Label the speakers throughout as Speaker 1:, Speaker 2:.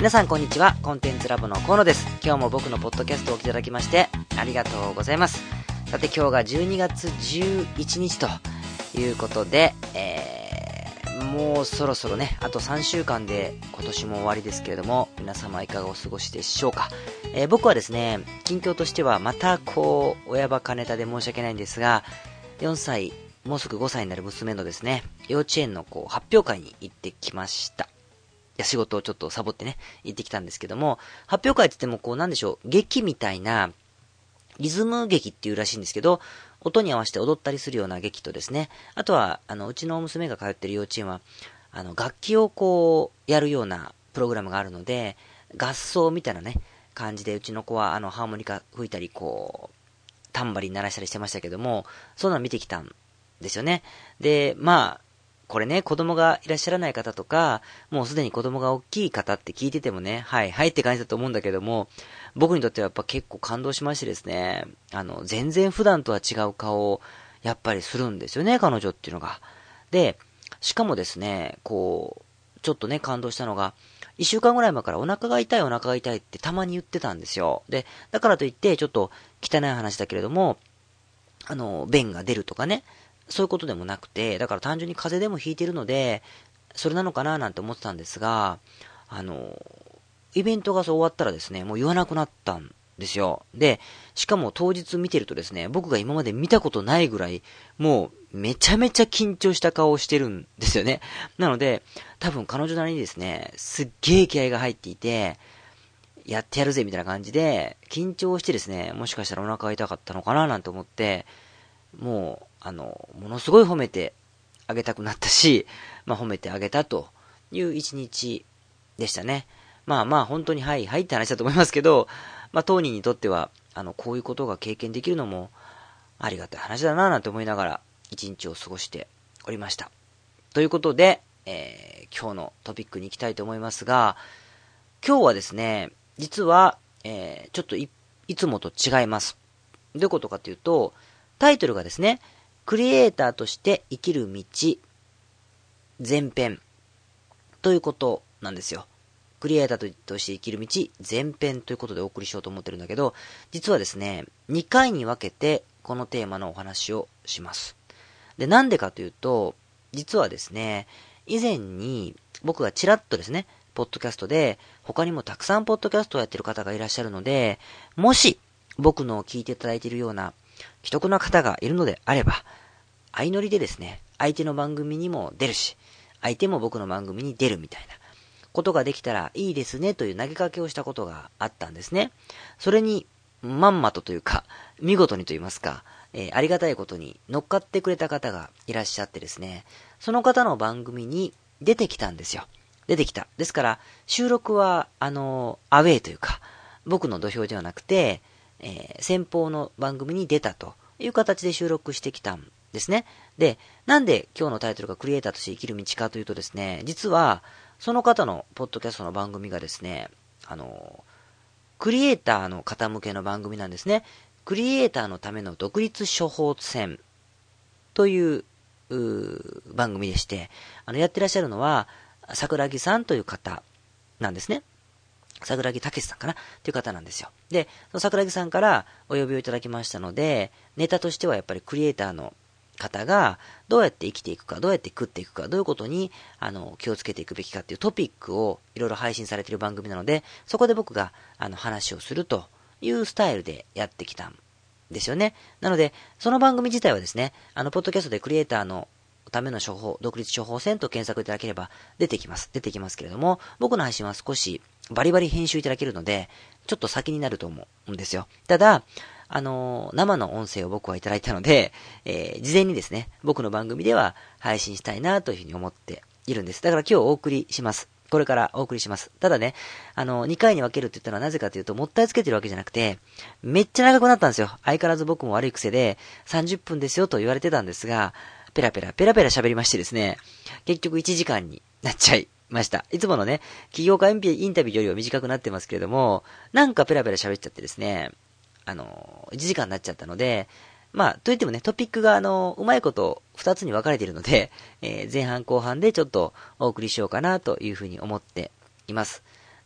Speaker 1: 皆さんこんにちは。コンテンツラボの河野です。今日も僕のポッドキャストをお聞きいただきましてありがとうございます。さて今日が12月11日ということで、もうそろそろね、あと3週間で今年も終わりですけれども、皆様いかがお過ごしでしょうか。僕はですね、近況としてはまた親バカネタで申し訳ないんですが、4歳、もうすぐ5歳になる娘のですね、幼稚園の発表会に行ってきました。仕事をちょっとサボってね、行ってきたんですけども、発表会って言ってもなんでしょう、劇みたいな、リズム劇っていうらしいんですけど、音に合わせて踊ったりするような劇とですね、あとは、うちの娘が通ってる幼稚園は、楽器をやるようなプログラムがあるので、合奏みたいなね、感じで、うちの子は、ハーモニカ吹いたり、タンバリン鳴らしたりしてましたけども、そんなの見てきたんですよね。で、これね、子供がいらっしゃらない方とか、もうすでに子供が大きい方って聞いててもね、はいはいって感じだと思うんだけども、僕にとってはやっぱ結構感動しましてですね、全然普段とは違う顔をやっぱりするんですよね、彼女っていうのが。で、しかもですね、ちょっとね、感動したのが、1週間ぐらい前からお腹が痛いってたまに言ってたんですよ。で、だからといって、ちょっと汚い話だけれども、便が出るとかね、そういうことでもなくて、だから単純に風邪でもひいてるので、それなのかななんて思ってたんですが、イベントが終わったらですね、もう言わなくなったんですよ。で、しかも当日見てるとですね、僕が今まで見たことないぐらい、もうめちゃめちゃ緊張した顔をしてるんですよね。なので、多分彼女なりにですね、すっげー気合が入っていて、やってやるぜみたいな感じで、緊張してですね、もしかしたらお腹が痛かったのかななんて思って、もう、ものすごい褒めてあげたくなったし、褒めてあげたという一日でしたね。本当にはいはいって話だと思いますけど、当人にとっては、こういうことが経験できるのもありがたい話だななんて思いながら一日を過ごしておりました。ということで、今日のトピックに行きたいと思いますが、今日はですね、実は、ちょっといつもと違います。どういうことかというと、タイトルがですね、クリエイターとして生きる道前編ということなんですよ。クリエイターとして生きる道前編ということでお送りしようと思ってるんだけど、実はですね、2回に分けてこのテーマのお話をします。で、なんでかというと、実はですね、以前に僕がちらっとですね、ポッドキャストで他にもたくさんポッドキャストをやってる方がいらっしゃるので、もし僕のを聞いていただいているような既得な方がいるのであれば、相乗りでですね、相手の番組にも出るし、相手も僕の番組に出るみたいなことができたらいいですねという投げかけをしたことがあったんですね。それに、まんまとというか、見事にと言いますか、ありがたいことに乗っかってくれた方がいらっしゃってですね、その方の番組に出てきたんですよ。出てきた。ですから、収録は、アウェイというか、僕の土俵ではなくて、先方の番組に出たという形で収録してきたんですね。で、なんで今日のタイトルがクリエイターとして生きる道かというとですね、実は、その方のポッドキャストの番組がですね、クリエイターの方向けの番組なんですね。クリエイターのための独立処方箋という番組でして、やってらっしゃるのは、桜木さんという方なんですね。桜木武さんかなという方なんですよ。で、その桜木さんからお呼びをいただきましたので、ネタとしてはやっぱりクリエイターの方がどうやって生きていくか、どうやって食っていくか、どういうことに気をつけていくべきかっていうトピックをいろいろ配信されている番組なので、そこで僕が話をするというスタイルでやってきたんですよね。なので、その番組自体はですね、ポッドキャストでクリエイターのための独立処方箋と検索いただければ出てきますけれども、僕の配信は少しバリバリ編集いただけるので、ちょっと先になると思うんですよ。ただ、生の音声を僕はいただいたので、事前にですね、僕の番組では配信したいなというふうに思っているんです。だから今日お送りします。これからお送りします。ただね、2回に分けるって言ったのはなぜかというと、もったいつけてるわけじゃなくて、めっちゃ長くなったんですよ。相変わらず僕も悪い癖で、30分ですよと言われてたんですが、ペラペラ喋りましてですね、結局1時間になっちゃいました。いつものね、企業家インタビューよりは短くなってますけれども、なんかペラペラ喋っちゃってですね、1時間になっちゃったので、といってもね、トピックがうまいこと2つに分かれているので、前半後半でちょっとお送りしようかなというふうに思っています。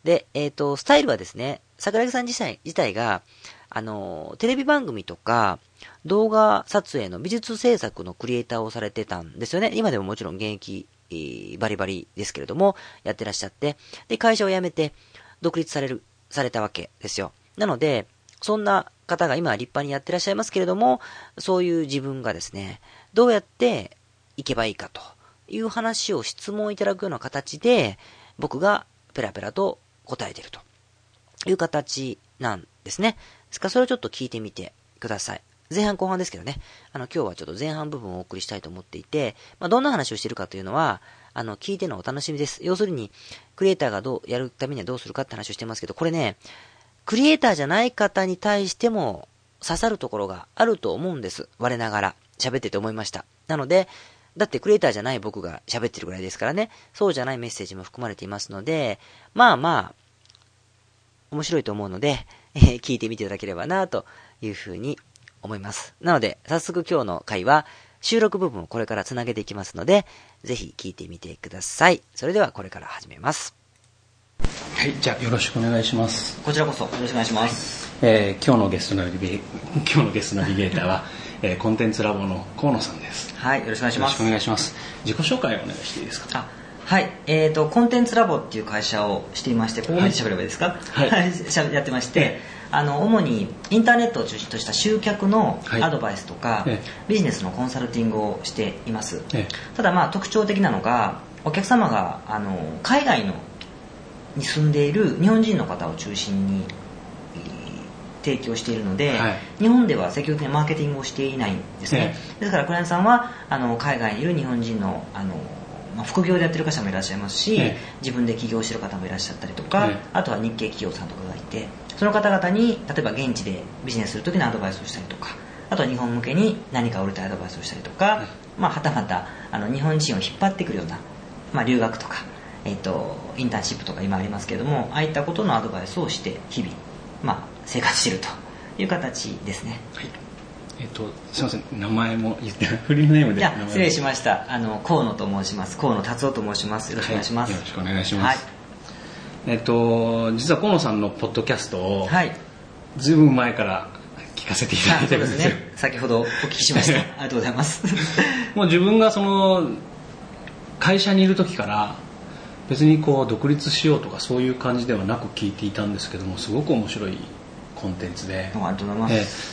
Speaker 1: で、スタイルはですね、桜木さん自体が、テレビ番組とか、動画撮影の美術制作のクリエイターをされてたんですよね。今でももちろん現役、バリバリですけれども、やってらっしゃって、で、会社を辞めて、独立されたわけですよ。なので、そんな方が今は立派にやってらっしゃいますけれども、そういう自分がですね、どうやっていけばいいかという話を質問いただくような形で、僕がペラペラと答えているという形なんですね。ですからそれをちょっと聞いてみてください。前半後半ですけどね、今日はちょっと前半部分をお送りしたいと思っていて、どんな話をしているかというのは、聞いてのお楽しみです。要するに、クリエイターがどうやるためにはどうするかって話をしてますけど、これね、クリエイターじゃない方に対しても刺さるところがあると思うんです。我ながら喋ってて思いました。なので、だってクリエイターじゃない僕が喋ってるぐらいですからね、そうじゃないメッセージも含まれていますので、面白いと思うので、聞いてみていただければなというふうに思います。なので、早速今日の回は収録部分をこれからつなげていきますので、ぜひ聞いてみてください。それではこれから始めます。
Speaker 2: はい、じゃあよろしくお願いします。
Speaker 1: こちらこそよろしくお願いします。
Speaker 2: 今日のゲストナビゲーターは、コンテンツラボの河野さんです。
Speaker 1: はい、よろしくお願いします。
Speaker 2: よろしくお願いします。自己紹介をお願いしていいですか。
Speaker 1: はい、コンテンツラボっていう会社をしていまして、ここまで喋ればいいですか。はい、やってまして、主にインターネットを中心とした集客のアドバイスとか、ビジネスのコンサルティングをしています。ただ特徴的なのが、お客様が海外に住んでいる日本人の方を中心に提供しているので、日本では積極的にマーケティングをしていないんですね。ですからクライアントさんは海外にいる日本人の副業でやってる方もいらっしゃいますし、自分で起業してる方もいらっしゃったりとか、あとは日系企業さんとかがいて、その方々に例えば現地でビジネスする時のアドバイスをしたりとか、あとは日本向けに何か売りたいアドバイスをしたりとか、はたまた日本人を引っ張ってくるような、留学とか、インターンシップとか今ありますけれども、ああいったことのアドバイスをして日々、生活しているという形ですね。
Speaker 2: はい。すいません、名前も言ってフリーネームで。
Speaker 1: 失礼しました。河野と申します。河野達夫と申します。よろしくお願いします。
Speaker 2: よろしくお願いします。実は河野さんのポッドキャストを、ずいぶん前から聞かせていただいてるんですよ。
Speaker 1: そうですね。先ほどお聞きしました。ありがとうございます。
Speaker 2: もう自分が会社にいる時から別に独立しようとかそういう感じではなく聞いていたんですけども、すごく面白いコンテンツで、
Speaker 1: ありがとうございます。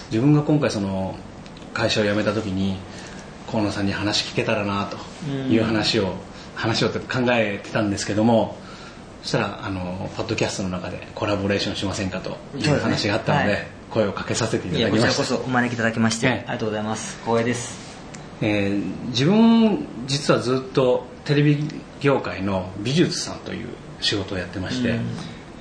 Speaker 2: 自分が今回会社を辞めた時に河野さんに話聞けたらなという話をって考えてたんですけども、そしたらポッドキャストの中でコラボレーションしませんかという話があったので、声をかけさせていただきました。
Speaker 1: こちらこそお招きいただきまして、ありがとうございます。光栄です。
Speaker 2: 自分実はずっとテレビ業界の美術さんという仕事をやってまして、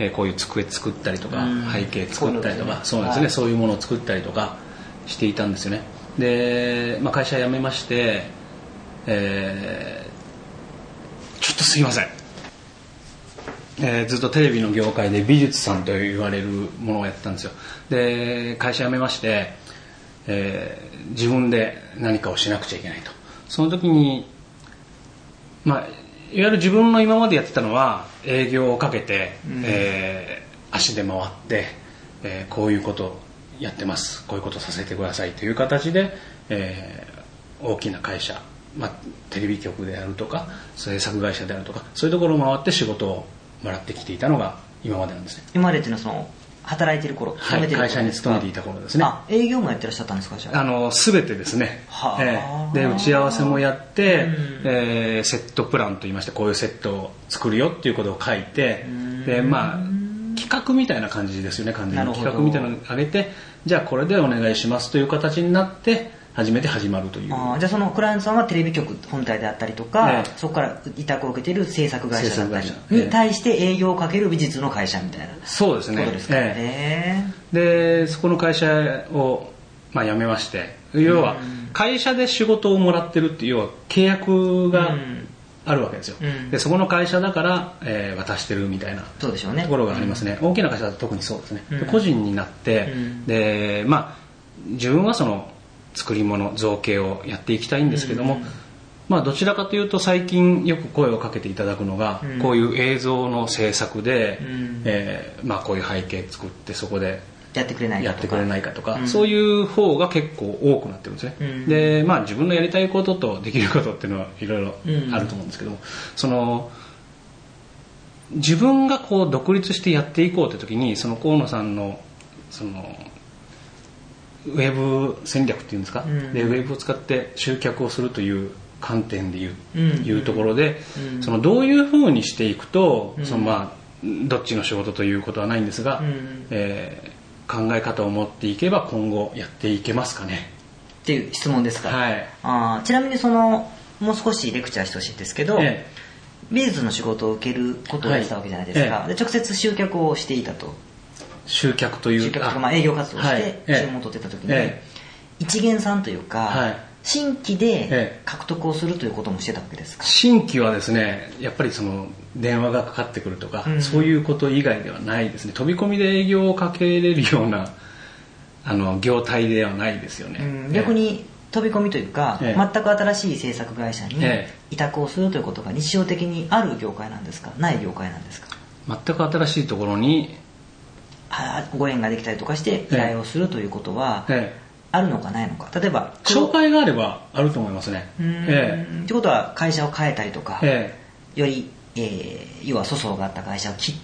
Speaker 2: こういう机作ったりとか、背景作ったりとか、そうですね、そういうものを作ったりとかしていたんですよね。で、会社辞めまして、ちょっとすいません、ずっとテレビの業界で美術さんと言われるものをやってたんですよ。で、会社辞めまして、自分で何かをしなくちゃいけないと。その時にいわゆる自分の今までやってたのは営業をかけて、足で回って、こういうことやってます、こういうことさせてくださいという形で、大きな会社、テレビ局であるとか制作会社であるとか、そういうところを回って仕事をもらってきていたのが今までなんですね。
Speaker 1: 今までっていうのは働いてる頃、
Speaker 2: 会社に勤めていた頃ですね。
Speaker 1: 営業もやってらっしゃったんですか。
Speaker 2: 全てですね。で、打ち合わせもやって、セットプランといいまして、こういうセットを作るよっていうことを書いて、で、企画みたいな感じですよね。完全に企画みたいなのを上げて、じゃあこれでお願いしますという形になって初めて始まるという。じ
Speaker 1: ゃあそのクライアントさんはテレビ局本体であったりとか、そこから委託を受けている制作会社だったりに対して営業をかける美術の会社みたいな。
Speaker 2: そうですね。
Speaker 1: ことですか。
Speaker 2: で、そこの会社を辞めまして、要は会社で仕事をもらってるっていう、要は契約があるわけですよ。で、そこの会社だから、渡してるみたいなところがありますね。大きな会社だと特にそうですね。個人になって、で、自分は作り物造形をやっていきたいんですけども、 どちらかというと最近よく声をかけていただくのが、こういう映像の制作で、こういう背景作ってそこで
Speaker 1: やってくれないかとか、
Speaker 2: そういう方が結構多くなってるんですね。で、自分のやりたいこととできることっていうのはいろいろあると思うんですけども、その自分がこう独立してやっていこうという時に、その河野さんのそのウェブ戦略っていうんですか、でウェブを使って集客をするという観点でいうところで、そのどういうふうにしていくと、そのどっちの仕事ということはないんですが、考え方を持っていけば今後やっていけますかね
Speaker 1: っていう質問ですか。
Speaker 2: はい。
Speaker 1: ちなみにもう少しレクチャーしてほしいんですけど、美術の仕事を受けることをやってたわけじゃないですか。で直接集客をしていたと。
Speaker 2: 集客という
Speaker 1: か、営業活動をして注文を取ってた時に、一元さんというか、新規で獲得をするということもしてたわけですか。
Speaker 2: 新規はですね、やっぱりその電話がかかってくるとか、そういうこと以外ではないですね。飛び込みで営業をかけれるような業態ではないですよね。
Speaker 1: 逆に飛び込みというか、全く新しい制作会社に委託をするということが日常的にある業界なんですか、ない業界なんですか。
Speaker 2: 全く新しいところに
Speaker 1: ご縁ができたりとかして依頼をするということはあるのかないのか。例えば
Speaker 2: 紹介があればあると思いますね。
Speaker 1: ということは会社を変えたりとか、より、要は粗相があった会社を切って、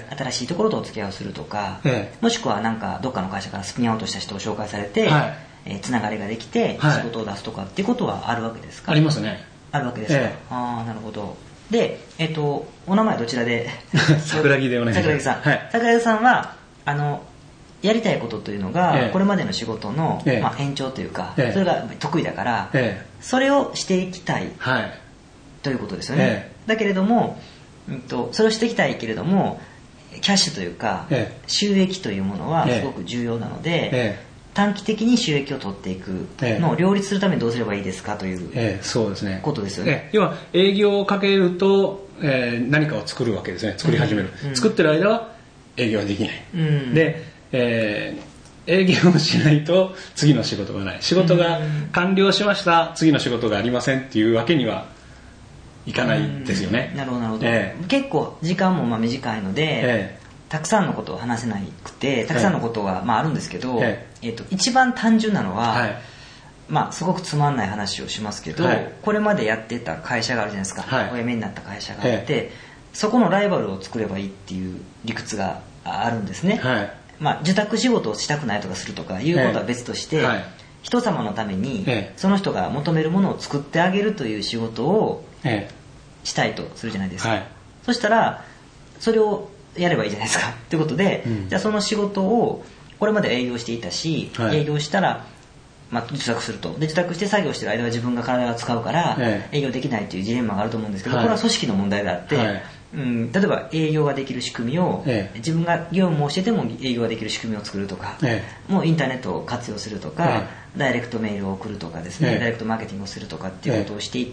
Speaker 1: 新しいところとお付き合いをするとか、もしくはなんかどっかの会社からスピンアウトした人を紹介されて、つながりができて仕事を出すとかっていうことはあるわけですか。
Speaker 2: ありますね。
Speaker 1: あるわけですか。なるほど。で、お名前どちらで
Speaker 2: 桜木でお願いします。
Speaker 1: 桜木さん、桜木さんはやりたいことというのが、これまでの仕事の、延長というか、それが得意だから、それをしていきたい、ということですよね。だけれども、それをしていきたいけれどもキャッシュというか、収益というものはすごく重要なので、短期的に収益を取っていくのを両立するためにどうすればいいですかということですよね。
Speaker 2: 要は営業をかけると、何かを作るわけですね。作り始める、作ってる間は営業はできない、で、営業をしないと次の仕事がない、仕事が完了しました、次の仕事がありませんっていうわけにはいかないですよね。
Speaker 1: なるほどなるほど、結構時間も短いので、たくさんのことを話せなくて、たくさんのことが、あるんですけど、一番単純なのは、すごくつまんない話をしますけど、これまでやってた会社があるじゃないですか、お辞めになった会社があって、そこのライバルを作ればいいっていう理屈があるんですね。受託仕事をしたくないとかするとかいうことは別として、人様のためにその人が求めるものを作ってあげるという仕事をしたいとするじゃないですか。そしたらそれをやればいいじゃないですかということで、じゃあその仕事をこれまで営業していたし、営業したら受託すると、で受託して作業してる間は自分が体が使うから営業できないというジレンマがあると思うんですけど、これは組織の問題であって、例えば営業ができる仕組みを、自分が業務をしてても営業ができる仕組みを作るとか、もうインターネットを活用するとか、ダイレクトメールを送るとかですね、ダイレクトマーケティングをするとかっていうことをしていって、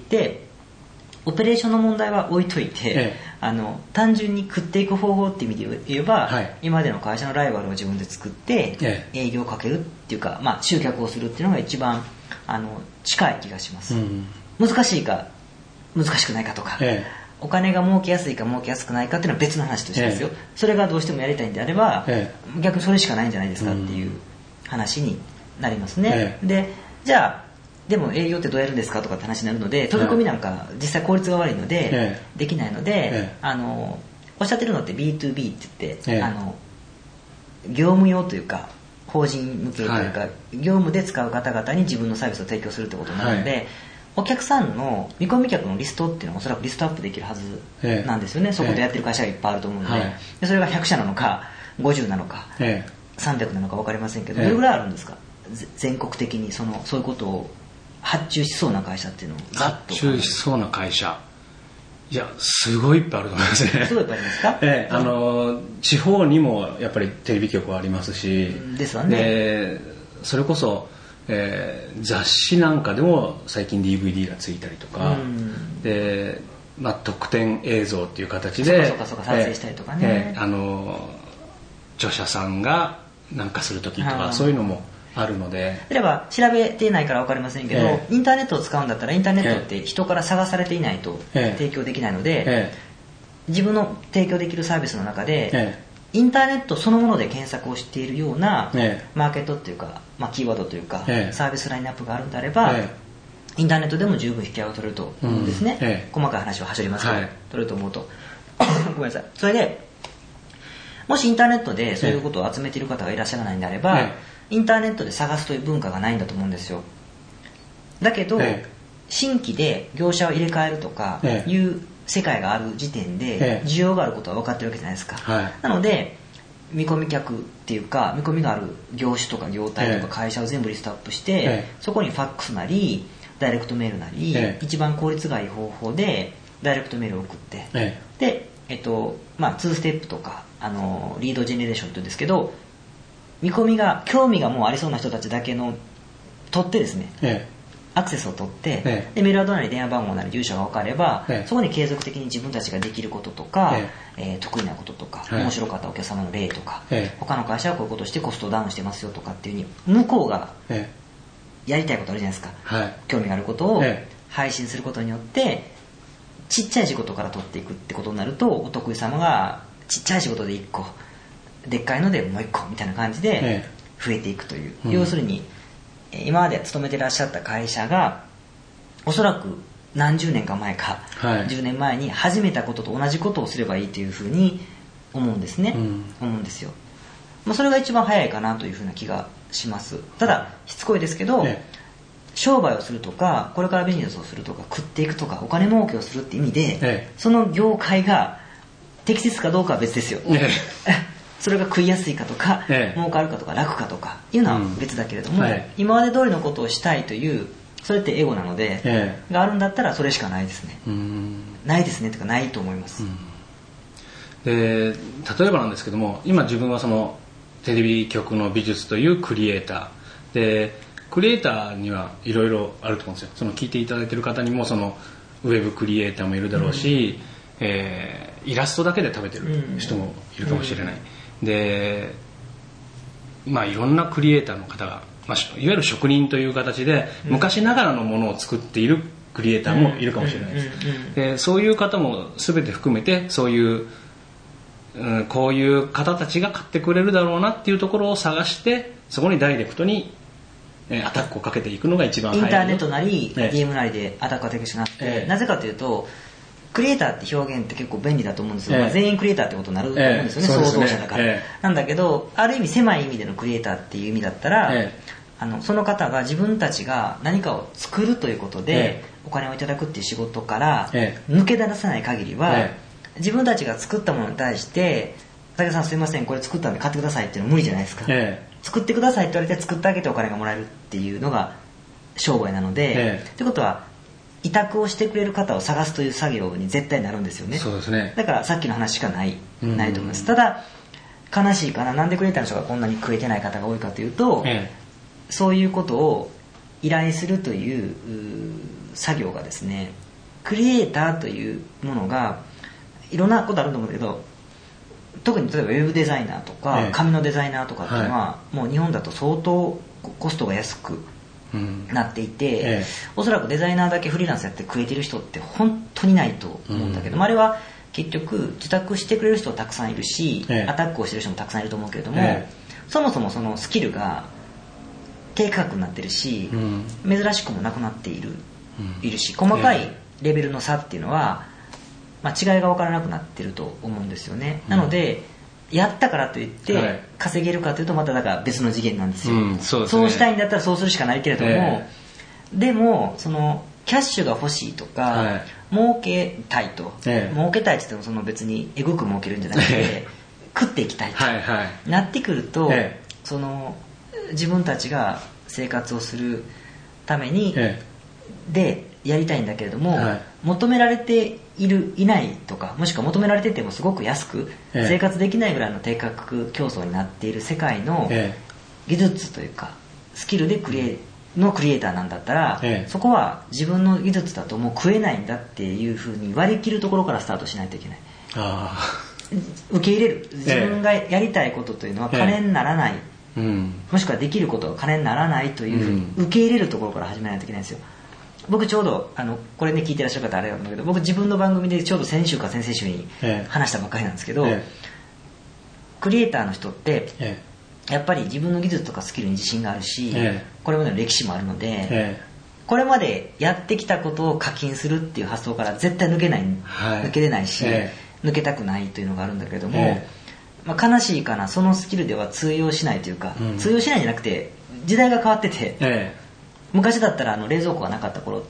Speaker 1: オペレーションの問題は置いといて、単純に食っていく方法っていう意味で言えば、今までの会社のライバルを自分で作って、営業をかけるっていうか、集客をするっていうのが一番近い気がします。難しいか難しくないかとか、お金が儲けやすいか儲けやすくないかっていうのは別の話としてですよ、それがどうしてもやりたいんであれば、逆にそれしかないんじゃないですかっていう話になりますね。で、じゃあでも営業ってどうやるんですかとかって話になるので、飛び込みなんか実際効率が悪いのでできないので、おっしゃってるのって B2B って言って、業務用というか法人向けというか、業務で使う方々に自分のサービスを提供するってことになるので、お客さんの見込み客のリストっていうのはおそらくリストアップできるはずなんですよね。そこでやってる会社がいっぱいあると思うので、それが100社なのか50なのか、300なのか分かりませんけど、どれぐらいあるんですか、全国的にそういうことを発注しそうな会社っていうのをざっと。
Speaker 2: 発注しそうな会社、いやすごいいっぱいあると思いますね。
Speaker 1: すごいいっぱいありますか。
Speaker 2: 地方にもやっぱりテレビ局はありますし、
Speaker 1: ですわね。
Speaker 2: それこそ、雑誌なんかでも最近 DVD がついたりとか、で、特典映像っていう形で
Speaker 1: そうか撮影したりとかね、
Speaker 2: 著者さんがなんかする時とか、そういうのもあるので、
Speaker 1: 例えば調べてないから分かりませんけど、インターネットを使うんだったらインターネットって人から探されていないと提供できないので、自分の提供できるサービスの中で、インターネットそのもので検索をしているようなマーケットっていうか、キーワードというか、サービスラインナップがあるんであれば、インターネットでも十分引き合いを取れると思うんですね、細かい話ははしょりますけど、取れると思うとごめんなさい。それでもしインターネットでそういうことを集めている方がいらっしゃらないんであれば、インターネットで探すという文化がないんだと思うんですよ。だけど、新規で業者を入れ替えるとかいう世界がある時点で需要があることは分かってるわけじゃないですか、なので見込み客っていうか見込みがある業種とか業態とか会社を全部リストアップして、そこにファックスなりダイレクトメールなり、一番効率がいい方法でダイレクトメールを送って、で、2ステップとかリードジェネレーションって言うんですけど、見込みが興味がもうありそうな人たちだけの取ってですね、アクセスを取って、でメールアドなり電話番号なり住所が分かれば、そこに継続的に自分たちができることとか、得意なこととか、面白かったお客様の例とか、他の会社はこういうことをしてコストをダウンしてますよとかっていう風に向こうがやりたいことあるじゃないですか、興味があることを配信することによってちっちゃい仕事から取っていくってことになると、お得意様がちっちゃい仕事で1個でっかいのでもう1個みたいな感じで増えていくという、要するに今まで勤めてらっしゃった会社がおそらく何十年か前か、10年前に始めたことと同じことをすればいいというふうに思うんですね、思うんですよ。それが一番早いかなというふうな気がします。ただしつこいですけど、商売をするとかこれからビジネスをするとか食っていくとかお金儲けをするって意味で、その業界が適切かどうかは別ですよ、それが食いやすいかとか、儲かるかとか楽かとかいうのは別だけれども、今まで通りのことをしたいというそれってエゴなので、があるんだったらそれしかないですね。ないですねとかないと思います。
Speaker 2: で例えばなんですけども、今自分はそのテレビ局の美術というクリエイターで、クリエイターにはいろいろあると思うんですよ。その聞いていただいている方にもそのウェブクリエイターもいるだろうし、イラストだけで食べてる人もいるかもしれない、でいろんなクリエイターの方が、いわゆる職人という形で昔ながらのものを作っているクリエイターもいるかもしれないです、でそういう方も全て含めてそういう、こういう方たちが買ってくれるだろうなっていうところを探して、そこにダイレクトにアタックをかけていくのが一番早い。
Speaker 1: インターネットなり、ゲームなりでアタックができるようになって、なぜかというとクリエイターって表現って結構便利だと思うんですよ、全員クリエイターってことになると思うんですよね、創造者だから、なんだけどある意味狭い意味でのクリエイターっていう意味だったら、その方が自分たちが何かを作るということで、お金をいただくっていう仕事から抜け出さない限りは、自分たちが作ったものに対して武田さんすいませんこれ作ったんで買ってくださいっていうのは無理じゃないですか、作ってくださいって言われて作ってあげてお金がもらえるっていうのが商売なので、ということは委託をしてくれる方を探すという作業に絶対なるんですよね。
Speaker 2: そうですね。
Speaker 1: だからさっきの話しかないと思います。ただ悲しいかな、なんでクリエイターの人がこんなに食えてない方が多いかというと、そういうことを依頼するという作業がですね、クリエイターというものがいろんなことあると思うんだけど、特に例えばウェブデザイナーとか紙のデザイナーとかっていうのは、もう日本だと相当コストが安くなっていて、おそらくデザイナーだけフリーランスやって食えてる人って本当にないと思うんだけども、あれは結局受託してくれる人たくさんいるし、アタックをしてる人もたくさんいると思うけれども、そもそもそのスキルが低価格になってるし、珍しくもなくなっているし、細かいレベルの差っていうのは、違いが分からなくなってると思うんですよね。なのでやったからといって稼げるかというとまただから別の次元なんですよ、そうしたいんだったらそうするしかないけれども、でもそのキャッシュが欲しいとか、儲けたいと、儲けたいって言ってもその別にエゴく儲けるんじゃなくて、食っていきたいと、なってくると、その自分たちが生活をするために、でやりたいんだけれども、求められていないとか、もしくは求められててもすごく安く生活できないぐらいの低価格競争になっている世界の技術というかスキルでクリエイターなんだったら、そこは自分の技術だともう食えないんだっていうふうに割り切るところからスタートしないといけない。受け入れる、自分がやりたいことというのは金にならない
Speaker 3: もしくはできることが金にならないというふうに受け入れるところから始めないといけないんですよ。僕ちょうどこれね聞いてらっしゃる方あれなんだけど、僕自分の番組でちょうど先週か先々週に話したばっかりなんですけど、クリエイターの人って、やっぱり自分の技術とかスキルに自信があるし、これまでの歴史もあるので、これまでやってきたことを課金するっていう発想から絶対抜けれないし、抜けたくないというのがあるんだけれども、悲しいかな、そのスキルでは通用しないというか、通用しないんじゃなくて時代が変わってて、昔だったら冷蔵庫がなかった頃って、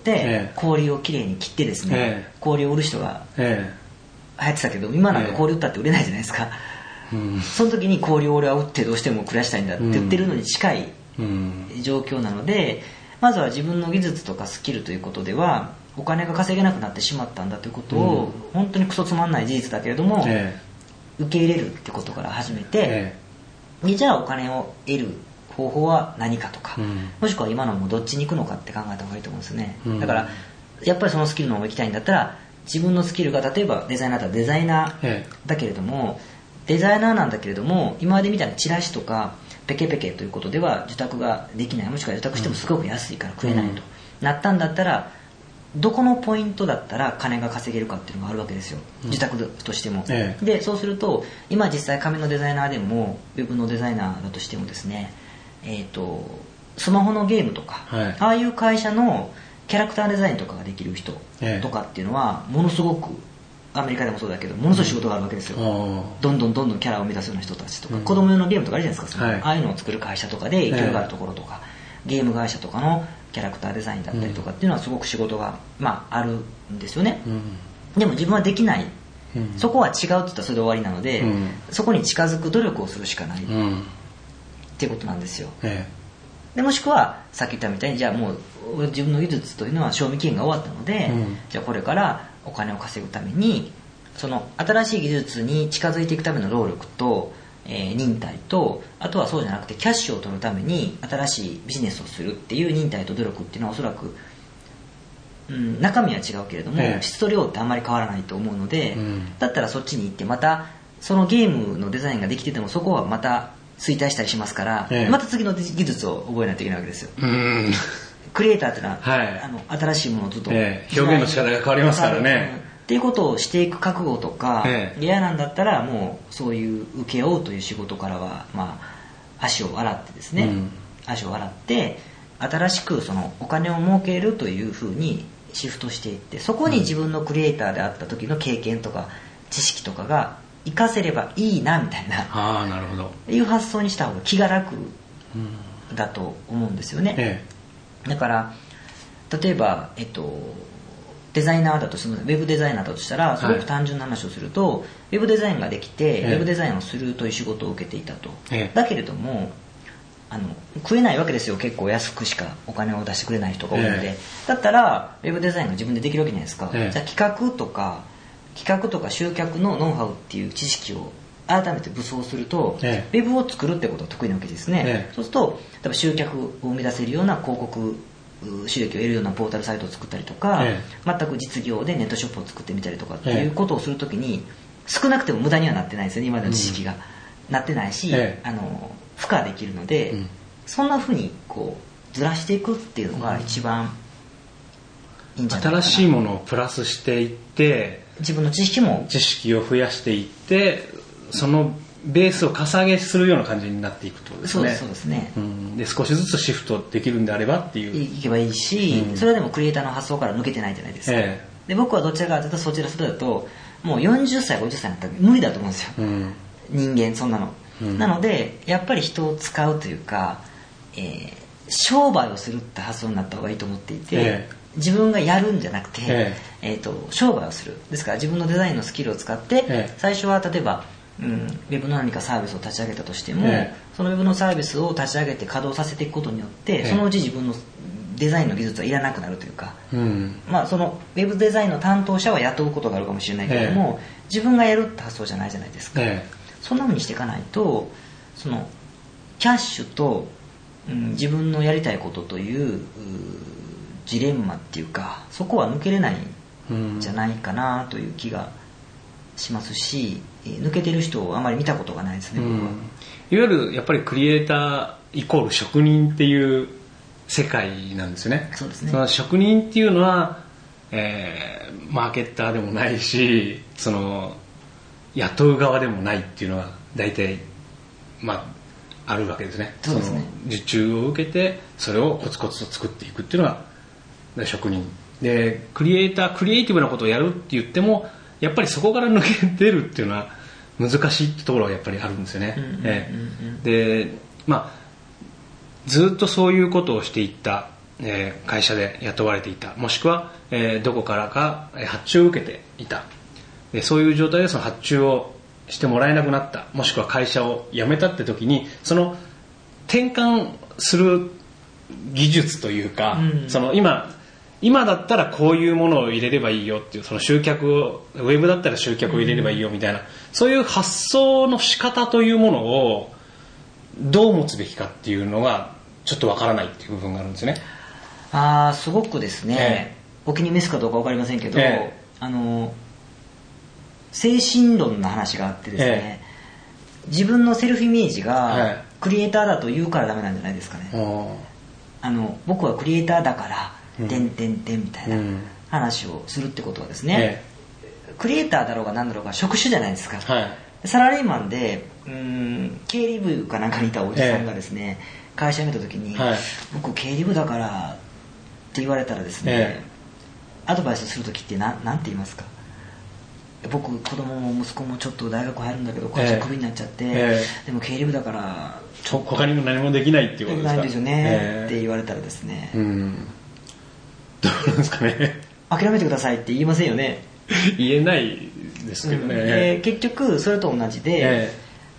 Speaker 3: 氷をきれいに切ってですね、氷を売る人が流行ってたけど、今なんか氷売ったって売れないじゃないですか。その時に氷を俺は売ってどうしても暮らしたいんだって言ってるのに近い状況なので、まずは自分の技術とかスキルということではお金が稼げなくなってしまったんだということを、本当にクソつまんない事実だけれども、受け入れるってことから始めて、じゃあお金を得る方法は何かとか、もしくは今のもどっちに行くのかって考えた方がいいと思うんですよね。だからやっぱりそのスキルの方が行きたいんだったら、自分のスキルが例えばデザイナーだったらデザイナーだけれども、デザイナーなんだけれども今までみたいなチラシとかペケペケということでは受託ができない、もしくは受託してもすごく安いから食えないと、なったんだったら、どこのポイントだったら金が稼げるかっていうのがあるわけですよ、受託としても。でそうすると今実際紙のデザイナーでもウェブのデザイナーだとしてもですね、スマホのゲームとか、ああいう会社のキャラクターデザインとかができる人とかっていうのはものすごく、アメリカでもそうだけどものすごい仕事があるわけですよ、どんどんキャラを生み出すような人たちとか、子供用のゲームとかあるじゃないですか、ああいうのを作る会社とかで勢いがあるところとか、ゲーム会社とかのキャラクターデザインだったりとかっていうのはすごく仕事が、あるんですよね、でも自分はできない、そこは違うって言ったらそれで終わりなので、そこに近づく努力をするしかない、っていうことなんですよ、でもしくはさっき言ったみたいに、じゃあもう自分の技術というのは賞味期限が終わったので、じゃあこれからお金を稼ぐためにその新しい技術に近づいていくための労力と、忍耐と、あとはそうじゃなくてキャッシュを取るために新しいビジネスをするっていう忍耐と努力っていうのはおそらく、中身は違うけれども、質と量ってあんまり変わらないと思うので、だったらそっちに行って、またそのゲームのデザインができててもそこはまた衰退したりしますから、また次の技術を覚えないといけないわけですよ。クリエイターっていうのは、新しいものをずっと、
Speaker 2: 表現の仕方が変わりますからね、
Speaker 3: っていうことをしていく覚悟とか、嫌なんだったらもうそういう請け負うという仕事からは、足を洗ってですね、足を洗って新しくそのお金を儲けるというふうにシフトしていって、そこに自分のクリエイターであった時の経験とか知識とかが活かせればいいなみたいな、
Speaker 2: なるほど、
Speaker 3: いう発想にした方が気が楽だと思うんですよね、だから例えば、デザイナーだとウェブデザイナーだとしたら、すごく単純な話をすると、ウェブデザインができて、ウェブデザインをするという仕事を受けていたと、だけれども食えないわけですよ、結構安くしかお金を出してくれない人が多いので、だったらウェブデザインが自分でできるわけじゃないですか、じゃあ企画とか集客のノウハウっていう知識を改めて武装すると、ウェブを作るってことは得意なわけですね、そうすると例えば集客を生み出せるような広告収益を得るようなポータルサイトを作ったりとか、全く実業でネットショップを作ってみたりとかっていうことをするときに、少なくても無駄にはなってないですよね、今までの知識が、なってないし、付加できるので、そんなふうにこうずらしていくっていうのが一番いいんじゃないかな。
Speaker 2: 新しいものをプラスしていって、
Speaker 3: 自分の知識
Speaker 2: を増やしていって、そのベースをかさ上げするような感じになっていくってことですね。
Speaker 3: そうですね、
Speaker 2: で少しずつシフトできるんであればっていう、
Speaker 3: いけばいいし、それはでもクリエイターの発想から抜けてないじゃないですか、で僕はどちらかというとそちらだともう40歳50歳になったら無理だと思うんですよ、人間そんなの、なのでやっぱり人を使うというか、商売をするって発想になった方がいいと思っていて、自分がやるんじゃなくて、商売をする。ですから自分のデザインのスキルを使って、最初は例えばウェブの何かサービスを立ち上げたとしても、そのウェブのサービスを立ち上げて稼働させていくことによって、そのうち自分のデザインの技術はいらなくなるというか、そのウェブデザインの担当者は雇うことがあるかもしれないけれども、自分がやるって発想じゃないじゃないですか、そんな風にしていかないと、そのキャッシュと、自分のやりたいことというジレンマっていうか、そこは抜けれないんじゃないかなという気がしますし、抜けてる人をあまり見たことがないですね、僕は。
Speaker 2: いわゆるやっぱりクリエイターイコール職人っていう世界なんですよね。
Speaker 3: そうですね。
Speaker 2: その職人っていうのは、マーケッターでもないし、その雇う側でもないっていうのが大体あるわけですね。
Speaker 3: そうですね。
Speaker 2: その受注を受けてそれをコツコツと作っていくっていうのが職人で、クリエイティブなことをやるって言ってもやっぱりそこから抜け出るっていうのは難しいってところはやっぱりあるんですよね。で、ずっとそういうことをしていった、会社で雇われていた、もしくは、どこからか発注を受けていた、そういう状態でその発注をしてもらえなくなった、もしくは会社を辞めたって時にその転換する技術というか、その今だったらこういうものを入れればいいよっていう、その集客をウェブだったら集客を入れればいいよみたいな、そういう発想の仕方というものをどう持つべきかっていうのがちょっとわからないっていう部分があるんですね。
Speaker 3: すごくですね、お気に召すかどうか分かりませんけど、精神論の話があってですね、自分のセルフイメージがクリエイターだと言うからダメなんじゃないですかね。僕はクリエイターだからみたいな話をするってことはですね、クリエイターだろうが何だろうが職種じゃないですか。サラリーマンで経理部かなんかにいたおじさんがですね、会社辞めた時に、僕経理部だからって言われたらですね、アドバイスする時ってなんて言いますか。僕子供も息子もちょっと大学入るんだけど会社クビになっちゃって、でも経理部だから
Speaker 2: 他にも何もできないっていうことですか。
Speaker 3: できないんですよね、って言われたらですね、
Speaker 2: どうなんですかね。
Speaker 3: 諦めてくださいって言いませんよね。
Speaker 2: 言えないですけどね。
Speaker 3: 結局それと同じで、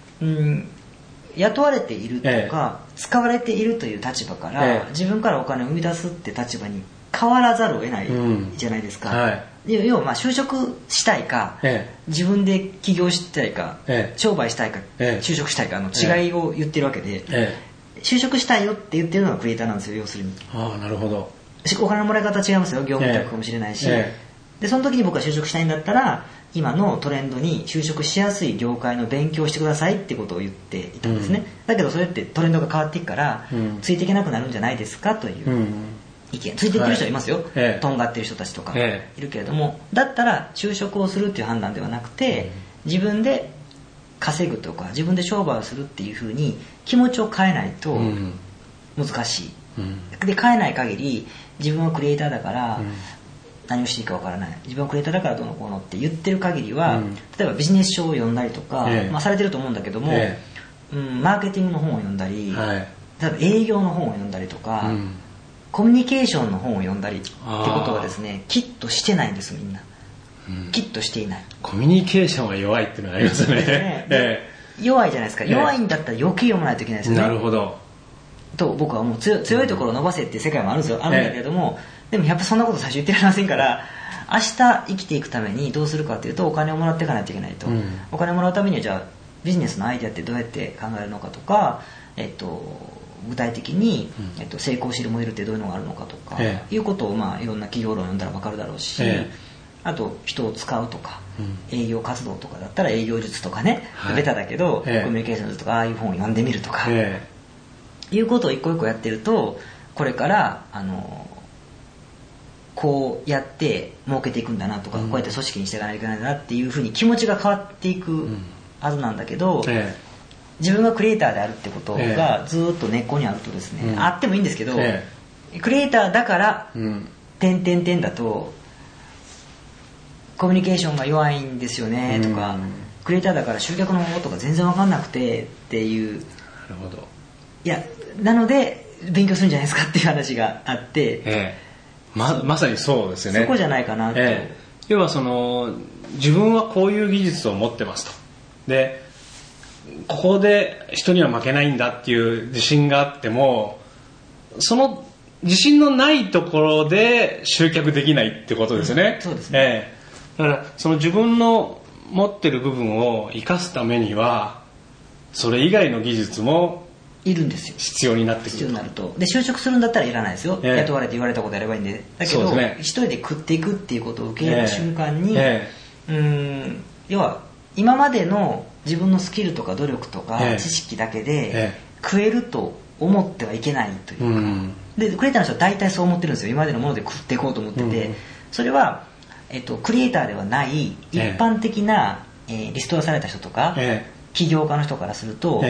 Speaker 3: 雇われているとか、使われているという立場から、自分からお金を生み出すって立場に変わらざるを得ないじゃないですか。要は就職したいか、自分で起業したいか、商売したいか、就職したいかの違いを言ってるわけで、就職したいよって言ってるのがクリエイターなんですよ、要するに。
Speaker 2: なるほど。
Speaker 3: お金のもらい方違いますよ、業務委託かもしれないし、でその時に僕が就職したいんだったら今のトレンドに就職しやすい業界の勉強をしてくださいってことを言っていたんですね、だけどそれってトレンドが変わっていくから、ついていけなくなるんじゃないですかという意見、ついていってる人はいますよ、とんがってる人たちとかいるけれども、だったら就職をするっていう判断ではなくて、自分で稼ぐとか自分で商売をするっていうふうに気持ちを変えないと難しい、で変えない限り自分はクリエイターだから何をしていいかわからない、自分はクリエイターだからどうのこうのって言ってる限りは、例えばビジネス書を読んだりとか、されてると思うんだけども、マーケティングの本を読んだり、例えば営業の本を読んだりとか、コミュニケーションの本を読んだりってことはですね、きっとしてないんです、みんな。きっとしていない。
Speaker 2: コミュニケーションは弱いっていうのがありますね。
Speaker 3: 弱いじゃないですか。弱いんだったら余計読まないといけないですよね。
Speaker 2: なるほど。
Speaker 3: と僕はもう強いところを伸ばせっていう世界もあるんですよ、あるんだけれども、でもやっぱそんなこと最初言ってられませんから、明日生きていくためにどうするかというと、お金をもらっていかないといけないと、お金をもらうためにはじゃあビジネスのアイデアってどうやって考えるのかとか、具体的に、成功しているモデルってどういうのがあるのかとか、いうことを、いろんな企業論を読んだら分かるだろうし、あと人を使うとか、営業活動とかだったら営業術とかね、ベタだけど、コミュニケーション術とかああいう本を読んでみるとか、いうことを一個一個やってると、これからこうやって儲けていくんだなとか、こうやって組織にしていかないといけないんだなっていうふうに気持ちが変わっていくはずなんだけど、自分がクリエイターであるってことがずっと根っこにあるとですね、あってもいいんですけど、クリエイターだから点々点だとコミュニケーションが弱いんですよねとか、クリエイターだから集客のことが全然分かんなくてっていう、
Speaker 2: なるほど、
Speaker 3: いやなので勉強するんじゃないですかっていう話があって、
Speaker 2: まさにそうですよね。
Speaker 3: そこじゃないかなと、
Speaker 2: 要は自分はこういう技術を持ってますと、でここで人には負けないんだっていう自信があっても、その自信のないところで集客できないってことですよね。
Speaker 3: そうですね。
Speaker 2: だからその自分の持ってる部分を生かすためにはそれ以外の技術も
Speaker 3: いるんですよ。
Speaker 2: 必要になってくる。
Speaker 3: 必要になると。で就職するんだったらいらないですよ。雇われて言われたことやればいいんで。だけど、一人で食っていくっていうことを受け入れた瞬間に、 要は今までの自分のスキルとか努力とか知識だけで食えると思ってはいけないというか、でクリエイターの人は大体そう思ってるんですよ。今までのもので食っていこうと思ってて、それは、クリエイターではない一般的な、リストラされた人とか、起業家の人からすると、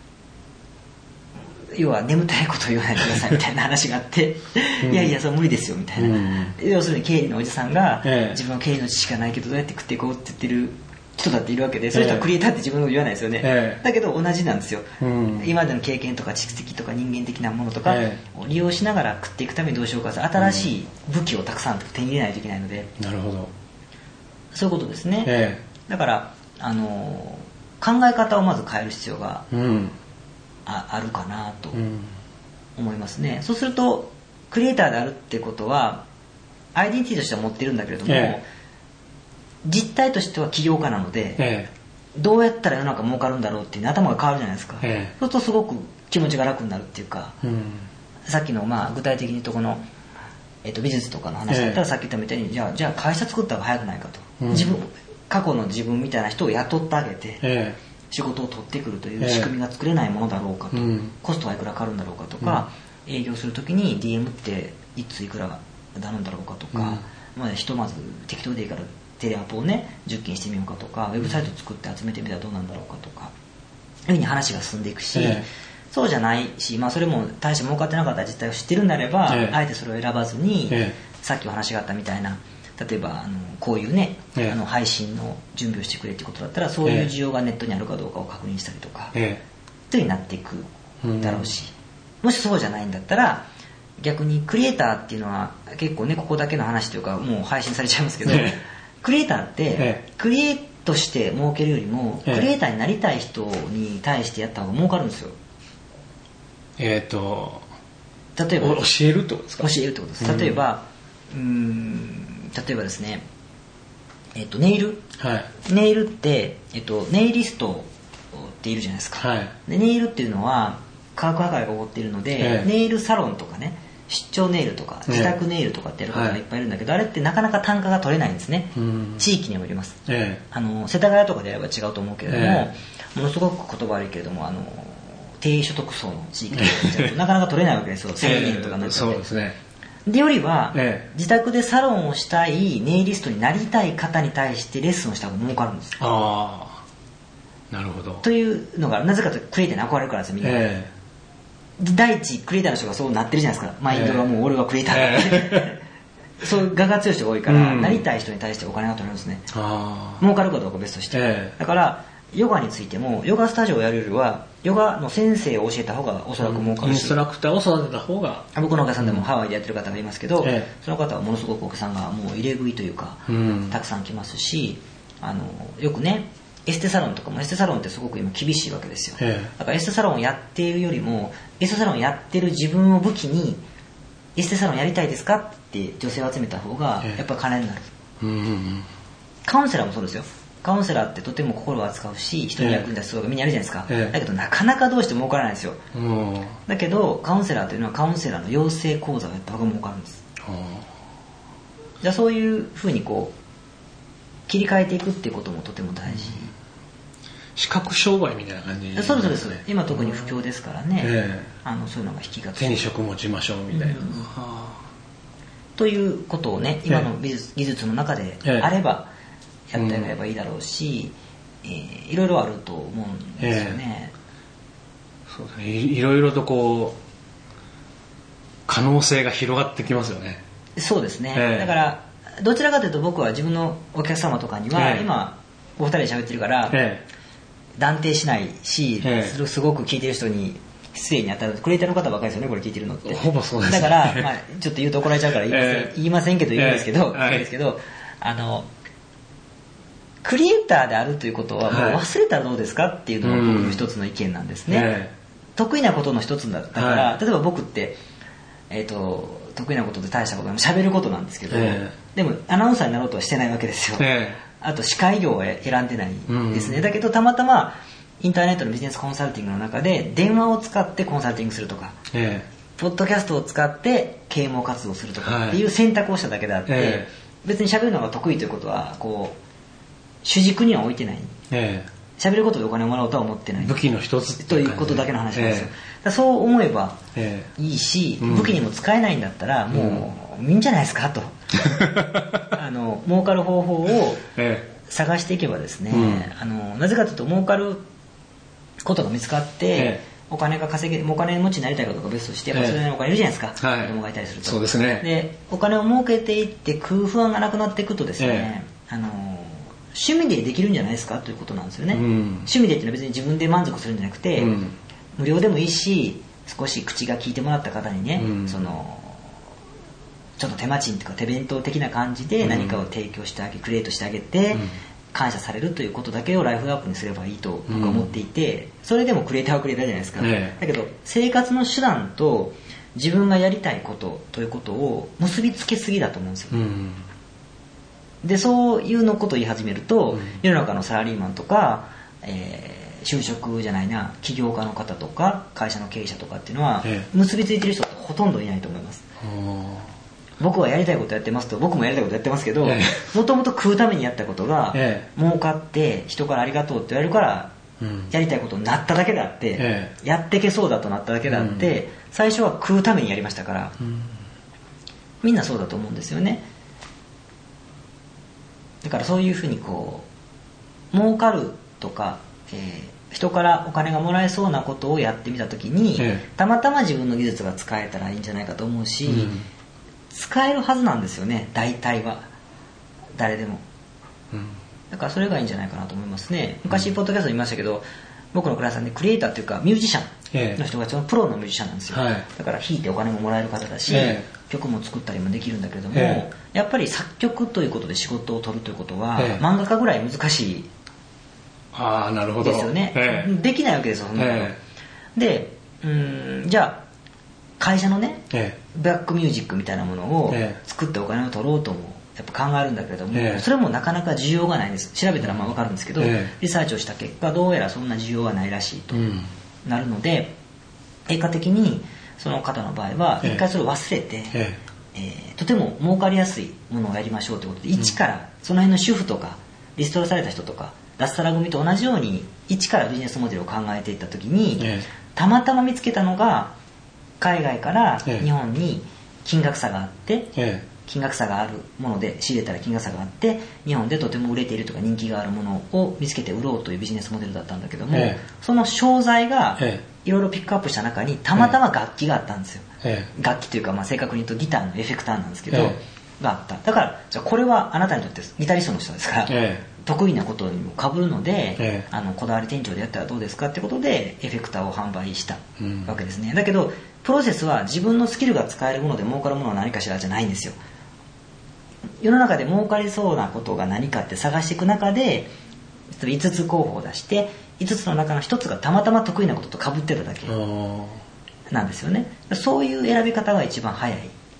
Speaker 3: 要は眠たいことを言わないでくださいみたいな話があっていやいやそれ無理ですよみたいな、要するに経理のおじさんが、自分は経理の知識がないけどどうやって食っていこうって言ってる人だっているわけで、そういう人はクリエイターって自分の言わないですよね、だけど同じなんですよ、今までの経験とか蓄積とか人間的なものとかを利用しながら食っていくためにどうしようか、新しい武器をたくさん手に入れないといけないので、
Speaker 2: なるほど、
Speaker 3: そういうことですね、だから考え方をまず変える必要が、あるかなと思いますね。そうするとクリエイターであるってことはアイデンティティとしては持ってるんだけれども、実態としては起業家なので、どうやったら世の中儲かるんだろうっていう頭が変わるじゃないですか、そうするとすごく気持ちが楽になるっていうか、さっきの具体的にとこの、美術とかの話だったら、さっき言ったみたいにじゃあ会社作った方が早くないかと、過去の自分みたいな人を雇ってあげて、仕事を取ってくるという仕組みが作れないものだろうかと、コストはいくらかかるんだろうかとか、営業するときに DM っていついくらなるんだろうかとか、ひとまず適当でいいからテレアポをね10件してみようかとか、ウェブサイト作って集めてみたらどうなんだろうかとかいうふうに話が進んでいくし、そうじゃないし、それも大して儲かってなかったら実態を知ってるんであれば、あえてそれを選ばずに、さっきお話があったみたいな、例えばこういうね、配信の準備をしてくれってことだったら、そういう需要がネットにあるかどうかを確認したりとか、というふうになっていくだろうし、もしそうじゃないんだったら逆にクリエイターっていうのは結構ね、ここだけの話というかもう配信されちゃいますけど、クリエイターってクリエイトして儲けるよりも、クリエイターになりたい人に対してやった方が儲かるんですよ。例えば
Speaker 2: 教えるってことですか？
Speaker 3: 教えるってことです。例えばですね、ネイル、ネイルって、ネイリストっているじゃないですか、でネイルっていうのは化学破壊が起こっているので、ネイルサロンとかね、出張ネイルとか自宅ネイルとかってやる方がいっぱいいるんだけど、あれってなかなか単価が取れないんですね、地域にもよります、世田谷とかであれば違うと思うけれども、ものすごく言葉悪いけれども低所得層の地域でなかなか取れないわけですよ、1000円とかになっちゃって、
Speaker 2: そうですね。
Speaker 3: でよりは、自宅でサロンをしたいネイリストになりたい方に対してレッスンをした方が儲かるんですよ。
Speaker 2: なるほど。
Speaker 3: というのがなぜかというとクリエイターに憧れるからですよ、みんな、第一クリエイターの人がそうなってるじゃないですか、マインドがもう俺はクリエイターだってそういう我が強い人が多いから、なりたい人に対してお金が取れるんですね。儲かるかどうか別として、だからヨガについてもヨガスタジオをやるよりはヨガの先生を教えた方がおそらく儲かるし、
Speaker 2: インストラクターを育てた方が、
Speaker 3: 僕のお客さんでもハワイでやってる方がいますけど、その方はものすごくお客さんがもう入れ食いというか、たくさん来ますし、よくねエステサロンとかも、エステサロンってすごく今厳しいわけですよ、だからエステサロンをやっているよりもエステサロンをやってる自分を武器にエステサロンやりたいですかって女性を集めた方がやっぱり金になる、カウンセラーもそうですよ。カウンセラーってとても心を扱うし、人に役に立つ人がみんなあるじゃないですか、だけどなかなかどうしても儲からないんですよ、だけどカウンセラーというのはカウンセラーの養成講座をやった方が儲かるんです。じゃあそういうふうにこう切り替えていくっていうこともとても大事、
Speaker 2: 視覚障害みたいな感じ、
Speaker 3: そうです、今特に不況ですからね、そういうのが引きがつく、
Speaker 2: 手に職持ちましょうみたいな、
Speaker 3: ということをね、今の技術の中であればやってやればいいだろうし、いろいろあると思うんですよね、
Speaker 2: そうですね、いろいろとこう可能性が広がってきますよね。そうですね、
Speaker 3: だからどちらかというと僕は自分のお客様とかには、今お二人で喋ってるから、断定しないし、すごく聞いてる人に失礼に当たるクリエイターの方ばかりですよね、これ聞いてるのって。
Speaker 2: ほぼそうです、
Speaker 3: だから、ちょっと言うと怒られちゃうから言いませんけど言うんですけど、クリエイターであるということはもう忘れたらどうですかっていうのが僕の一つの意見なんですね、得意なことの一つだったから、例えば僕って得意なことで大したことない喋ることなんですけど、でもアナウンサーになろうとはしてないわけですよ、あと司会業を選んでないですね、だけどたまたまインターネットのビジネスコンサルティングの中で電話を使ってコンサルティングするとか、ポッドキャストを使って啓蒙活動するとかっていう選択をしただけであって、別に喋るのが得意ということはこう主軸には置いてない。
Speaker 2: え
Speaker 3: 喋ることでお金をもらおうとは思ってない。
Speaker 2: 武器の一つ
Speaker 3: ということだけの話なんですよ。だそう思えばいいし、武器にも使えないんだったら、もういいんじゃないですかと。儲かる方法を探していけばですね、なぜかというと儲かることが見つかって、お金が稼げ、お金持ちになりたいことが別として、やっぱそれなりにお金いるじゃないですか、子供がいたりすると。
Speaker 2: そうですね。
Speaker 3: で、お金を儲けていって空不安がなくなっていくとですね、趣味でできるんじゃないですかということなんですよね。趣味でっていうのは別に自分で満足するんじゃなくて、無料でもいいし、少し口が聞いてもらった方にね、ちょっと手間賃というか手弁当的な感じで何かを提供してあげ、クリエイトしてあげて、感謝されるということだけをライフワークにすればいいと僕は思っていて、それでもクリエイターはクリエイターじゃないですか。だけど生活の手段と自分がやりたいことということを結びつけすぎだと思うんですよ。でそういうのことを言い始めると、世の中のサラリーマンとか、就職じゃないな起業家の方とか会社の経営者とかっていうのは、結びついてる人ってほとんどいないと思います。僕はやりたいことやってますと、僕もやりたいことやってますけど、もともと食うためにやったことが、儲かって人からありがとうって言われるから、やりたいことになっただけであって、やってけそうだとなっただけであって、最初は食うためにやりましたから、みんなそうだと思うんですよね。だからそういうふうにこう儲かるとか、人からお金がもらえそうなことをやってみたときに、たまたま自分の技術が使えたらいいんじゃないかと思うし、使えるはずなんですよね、大体は誰でも、だからそれがいいんじゃないかなと思いますね。昔ポッドキャストで言いましたけど、僕のクラスさんでクリエイターというかミュージシャンの人がそのプロのミュージシャンなんですよ、だから弾いてお金ももらえる方だし、曲も作ったりもできるんだけれども、やっぱり作曲ということで仕事を取るということは、漫画家ぐらい難しいですよね、できないわけですよ、そんなこと、でじゃあ会社のね、バックミュージックみたいなものを作ってお金を取ろうともやっぱ考えるんだけれども、それもなかなか需要がないんです。調べたらまあ分かるんですけど、リサーチをした結果どうやらそんな需要はないらしいとなるので、結果的にその方の場合は一回それを忘れて、とても儲かりやすいものをやりましょうということで、一からその辺の主婦とかリストラされた人とか脱サラ組と同じように一からビジネスモデルを考えていった時に、たまたま見つけたのが海外から日本に金額差があって、金額差があるもので仕入れたら金額差があって日本でとても売れているとか人気があるものを見つけて売ろうというビジネスモデルだったんだけども、その商材がいろいろピックアップした中にたまたま楽器があったんですよ、楽器というかまあ正確に言うとギターのエフェクターなんですけど、があった。だからじゃあこれはあなたにとってギタリストの人ですから、得意なことにも被るので、こだわり店長でやったらどうですかってことでエフェクターを販売したわけですね。だけどプロセスは自分のスキルが使えるもので儲かるものは何かしらじゃないんですよ。世の中で儲かりそうなことが何かって探していく中で5つ候補を出して5つの中の1つがたまたま得意なことと被ってただけなんですよね。そういう選び方が一番早い、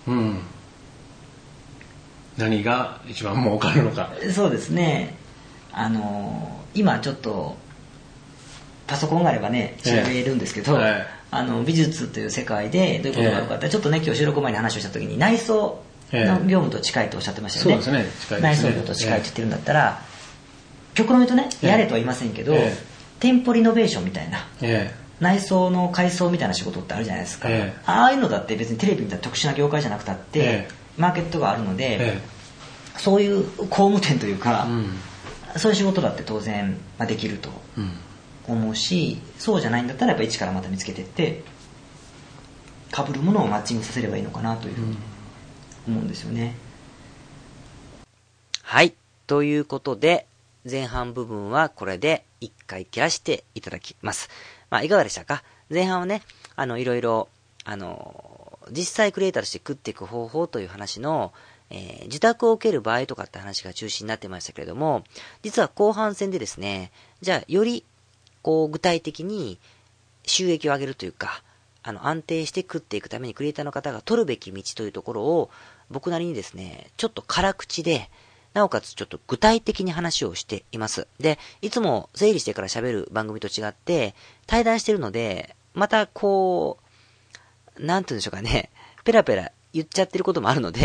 Speaker 2: 何が一番儲かるのか。
Speaker 3: そうですね。今ちょっとパソコンがあればね調べるんですけど、美術という世界でどういうことがあるかって、ちょっとね今日収録前に話をした時に内装の業務と近いとおっしゃってましたよね。
Speaker 2: そうですね、近いですね。
Speaker 3: 内装業と近いと言ってるんだったら、極論言うとね、やれとは言いませんけど、店舗リノベーションみたいな、内装の改装みたいな仕事ってあるじゃないですか、ああいうのだって別にテレビみたいな特殊な業界じゃなくたって、マーケットがあるので、そういう工務店というか、そういう仕事だって当然できると思うし、そうじゃないんだったらやっぱ一からまた見つけていって被るものをマッチングさせればいいのかなというふうに思うんですよね。
Speaker 1: はい、ということで前半部分はこれで一回切らしていただきます。いかがでしたか。前半はねいろいろ実際クリエイターとして食っていく方法という話の、受託を受ける場合とかって話が中心になってましたけれども、実は後半戦でですね、じゃあよりこう具体的に収益を上げるというか安定して食っていくためにクリエイターの方が取るべき道というところを僕なりにですねちょっと辛口でなおかつちょっと具体的に話をしています。でいつも整理してから喋る番組と違って対談してるので、またこうなんて言うんでしょうかね、ペラペラ言っちゃってることもあるので、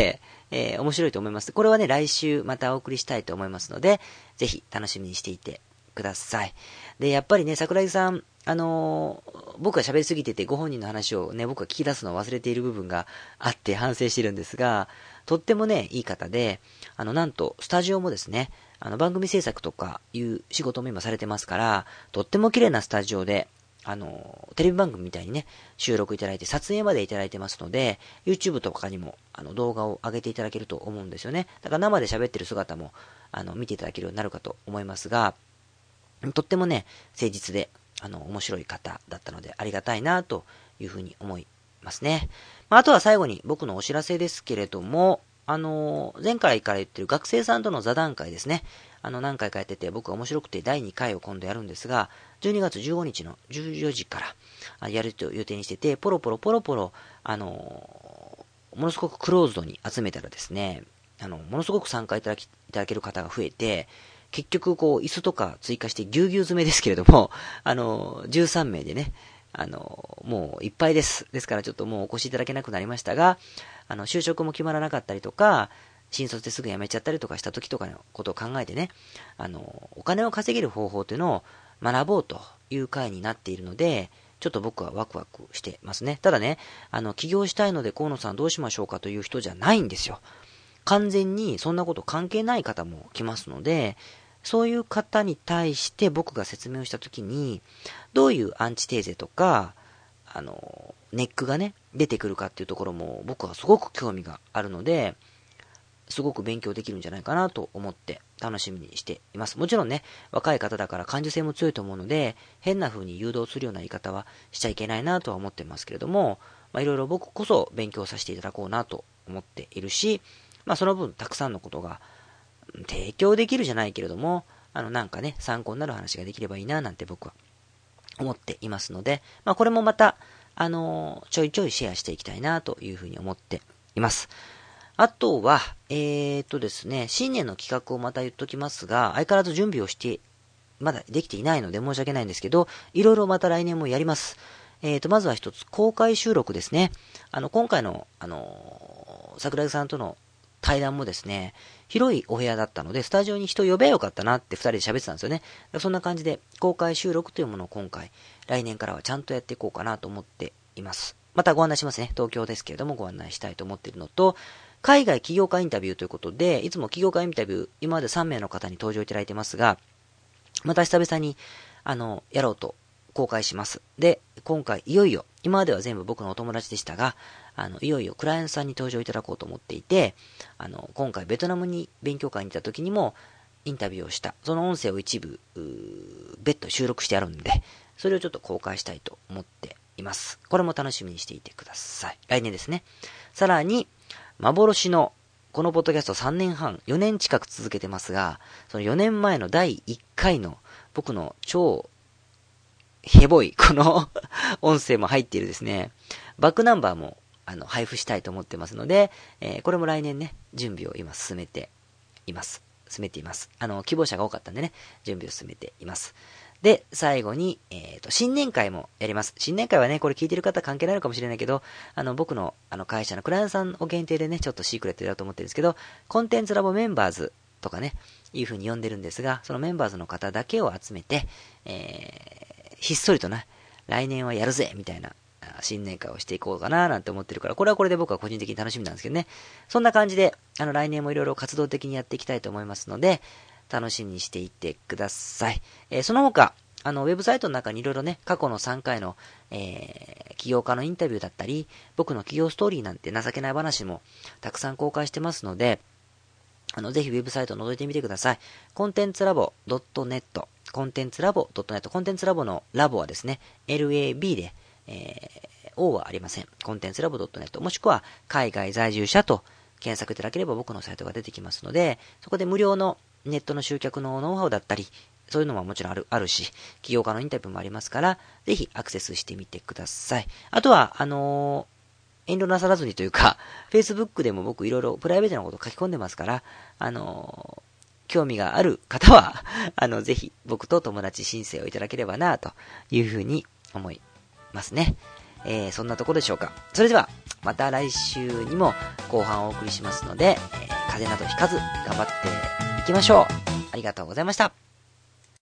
Speaker 1: 面白いと思います。これはね、来週またお送りしたいと思いますので、ぜひ楽しみにしていてください。で、やっぱりね、桜木さん、僕が喋りすぎててご本人の話をね、僕が聞き出すのを忘れている部分があって反省してるんですが、とってもね、いい方で、なんと、スタジオもですね、番組制作とかいう仕事も今されてますから、とっても綺麗なスタジオで、テレビ番組みたいにね、収録いただいて、撮影までいただいてますので、YouTube とかにも、動画を上げていただけると思うんですよね。だから生で喋ってる姿も、見ていただけるようになるかと思いますが、とってもね、誠実で、面白い方だったので、ありがたいな、というふうに思いますね。あとは最後に僕のお知らせですけれども、前回から言ってる学生さんとの座談会ですね。何回かやってて、僕は面白くて第2回を今度やるんですが、12月15日の14時からやると予定にしてて、ポロポロ、ものすごくクローズドに集めたらですね、ものすごく参加いただける方が増えて、結局こう、椅子とか追加してぎゅうぎゅう詰めですけれども、13名でね、もういっぱいです。ですからちょっともうお越しいただけなくなりましたが、就職も決まらなかったりとか、新卒ですぐ辞めちゃったりとかした時とかのことを考えてね、お金を稼げる方法というのを学ぼうという会になっているので、ちょっと僕はワクワクしてますね。ただね、起業したいので河野さんどうしましょうかという人じゃないんですよ。完全にそんなこと関係ない方も来ますので、そういう方に対して僕が説明をしたときに、どういうアンチテーゼとか、ネックがね、出てくるかっていうところも僕はすごく興味があるので、すごく勉強できるんじゃないかなと思って楽しみにしています。もちろんね、若い方だから感受性も強いと思うので、変な風に誘導するような言い方はしちゃいけないなとは思ってますけれども、いろいろ僕こそ勉強させていただこうなと思っているし、その分たくさんのことが提供できるじゃないけれども、なんかね、参考になる話ができればいいななんて僕は思っていますので、これもまた、ちょいちょいシェアしていきたいなというふうに思っています。あとは、ですね、新年の企画をまた言っときますが、相変わらず準備をして、まだできていないので申し訳ないんですけど、いろいろまた来年もやります。まずは一つ、公開収録ですね。今回の、桜木さんとの対談もですね、広いお部屋だったので、スタジオに人呼べばよかったなって二人で喋ってたんですよね。そんな感じで、公開収録というものを今回、来年からはちゃんとやっていこうかなと思っています。またご案内しますね。東京ですけれどもご案内したいと思っているのと、海外起業家インタビューということで、いつも起業家インタビュー、今まで3名の方に登場いただいてますが、また久々に、やろうと公開します。で、今回いよいよ、今までは全部僕のお友達でしたが、いよいよクライアントさんに登場いただこうと思っていて、今回ベトナムに勉強会に行った時にもインタビューをした、その音声を一部、別途収録してあるんで、それをちょっと公開したいと思っています。これも楽しみにしていてください。来年ですね。さらに、幻の、このポッドキャスト3年半、4年近く続けてますが、その4年前の第1回の僕の超ヘボいこの音声も入っているですね、バックナンバーも配布したいと思ってますので、これも来年ね、準備を今進めています。希望者が多かったんでね、準備を進めています。で、最後に、新年会もやります。新年会はね、これ聞いてる方関係ないのかもしれないけど、僕の会社のクライアントさんを限定でね、ちょっとシークレットやろうと思ってるんですけど、コンテンツラボメンバーズとかね、いう風に呼んでるんですが、そのメンバーズの方だけを集めて、ひっそりとね、来年はやるぜみたいな新年会をしていこうかななんて思ってるから、これはこれで僕は個人的に楽しみなんですけどね。そんな感じで、来年もいろいろ活動的にやっていきたいと思いますので、楽しみにしていてください。その他、ウェブサイトの中にいろいろね、過去の3回の、起業家のインタビューだったり、僕の起業ストーリーなんて情けない話もたくさん公開してますので、ぜひウェブサイトを覗いてみてください。コンテンツラボ .net、コンテンツラボ .net、コンテンツラボのラボはですね、LAB で、O はありません。コンテンツラボ .net、もしくは海外在住者と検索いただければ僕のサイトが出てきますので、そこで無料のネットの集客のノウハウだったり、そういうのももちろんあるし、起業家のインタビューもありますから、ぜひアクセスしてみてください。あとは、遠慮なさらずにというか、Facebook でも僕いろいろプライベートなことを書き込んでますから、興味がある方は、ぜひ僕と友達申請をいただければな、というふうに思いますね。そんなところでしょうか。それでは、 また来週にも後半お送りしますので、風邪などひかず頑張っていきましょう。ありがとうございました。